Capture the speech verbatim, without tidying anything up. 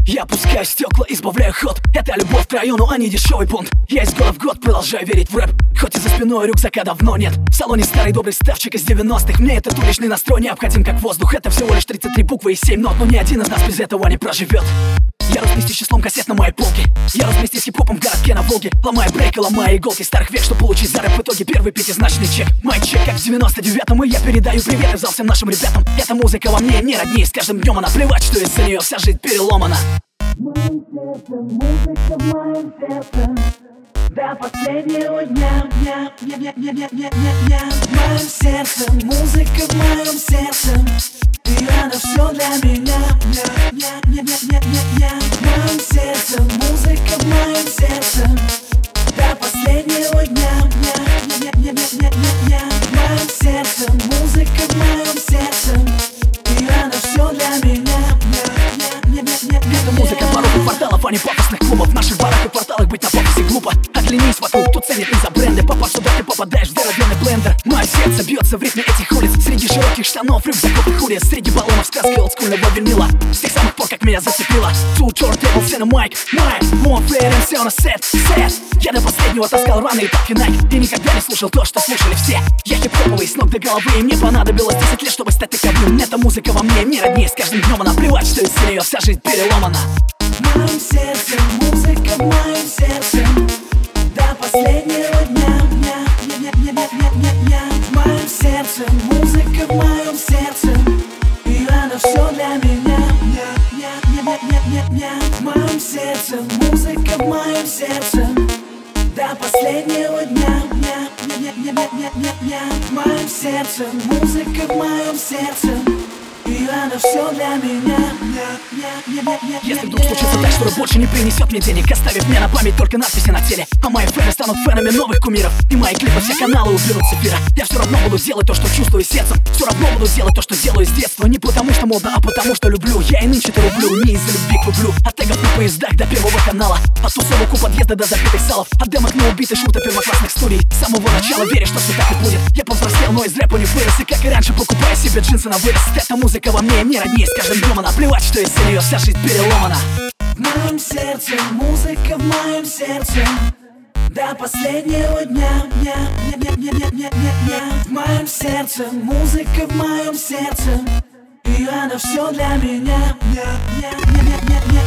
Я опускаю стекла, избавляю ход. Это любовь к району, а не дешевый понт. Я из года в год продолжаю верить в рэп, хоть и за спиной рюкзака давно нет. В салоне старый добрый ставчик из девяностых. Мне этот уличный настрой необходим как воздух. Это всего лишь тридцать три буквы и семь нот, но ни один из нас без этого не проживет. Я рос вместе с числом кассет на моей полке. Я рос вместе с хип-хопом в городке на Волге. Ломая брейки, ломая иголки старых век, чтобы получить за рэп в итоге первый пятизначный чек. Мой чек как в девяносто девятом, и я передаю привет и в зал всем нашим ребятам. Эта музыка во мне не роднее, с каждым днем она плевать, что из-за нее вся жизнь переломана. В моем сердце, музыка в моем сердце, до последнего дня, дня, дня, дня, дня, дня, дня, дня. В моем сердце, музыка в моем сердце, и она все для меня, дня, дня, дня, дня, дня, дня, дня. В моем сердце, музыка в моем сердце, до последнего дня, дня, дня, дня, дня, дня, дня, дня. В моем сердце, музыка в моем сердце, и она все для меня, дня, дня, дня, дня, дня. Это музыка дворов и кварталов, а не пафосных клубов. В наших барах и кварталах быть на пафосе глупо. Оглянись вокруг, тут ценит не за бренды. Попав сюда, ты попадаешь в зарожденный блендер. Мое сердце бьется в ритме этих улиц, среди широких штанов, рюкзаков и хули, среди баллонов сказки олдскульного винила. С тех самых пор, как меня зацепило. Two turntables and a mic, mic, one player and все на сет, сет. Я до последнего таскал рваные тапки Nike и никогда не слушал то, что слушали все. Я хип-хоповый с ног до головы, и мне понадобилось десять лет, чтобы стать таковым. Эта музыка во мне не роднее, с каждым днем она плевать, что из-за нее вся жизнь переломана. В моем сердце, музыка в моем сердце, до последнего дня, дня, дня, дня, дня, дня, дня, дня. В моем сердце, музыка в моем сердце, и она все для меня, дня, дня, дня, дня, дня, дня. В моем сердце, музыка в моем сердце, до последнего дня, дня, дня, дня, дня, дня, дня, дня. В моем сердце, музыка в моем сердце, и она все для меня. Если вдруг случится так, что рэп больше не принесет мне денег, оставив мне на память только надписи на теле, а мои фэны станут фэнами новых кумиров, и мои клипы все каналы уберут с эфира, я все равно буду делать то, что чувствую сердцем. Все равно буду делать то, что делаю с детства. Не потому что модно, а потому что люблю. Я и нынче-то рублю, не из-за любви к рублю. От тегов на поездах до первого канала, от тусовок у подъезда до забитых салов, от демок на убитый шут до первоклассных студий. С самого начала веришь, что все так и будет. Я повзрослел, но из рэпа не вырос, и как и раньше покупаю себе джинсы на вырост. Эта музыка во мне не роднее, с каждым днем она плевать, что из-за нее вся жизнь переломана. В моем сердце, музыка в моем сердце, до последнего дня, дня, дня, дня, дня, дня, дня, дня. В моем сердце, музыка в моем сердце, и она все для меня, дня, дня, дня, дня, дня.